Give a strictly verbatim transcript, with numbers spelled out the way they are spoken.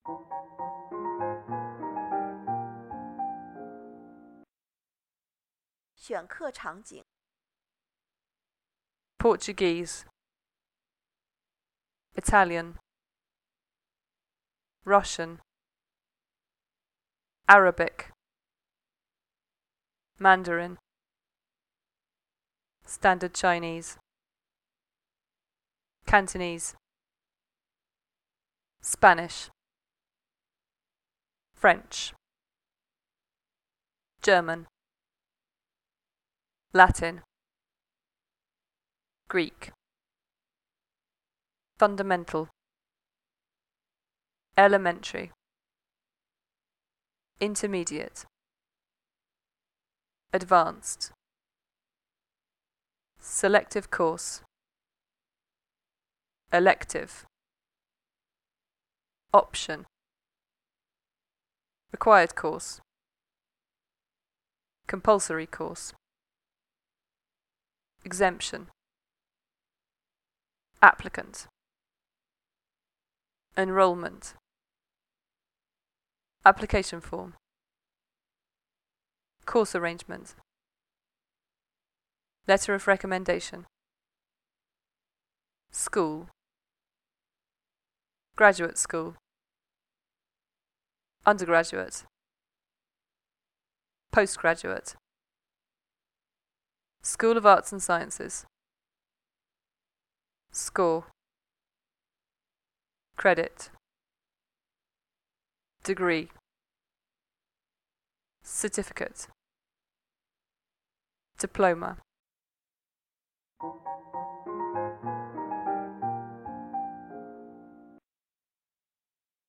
选课场景 Portuguese, Italian, Russian, Arabic, Mandarin, Standard Chinese, Cantonese, Spanish, French, German, Latin, Greek. Fundamental, elementary, intermediate, advanced, selective course, elective, option, required course, compulsory course, exemption, applicant, enrolment, application form, course arrangement, letter of recommendation, school, graduate school, undergraduate, postgraduate, School of Arts and Sciences, score, credit, degree, certificate, diploma.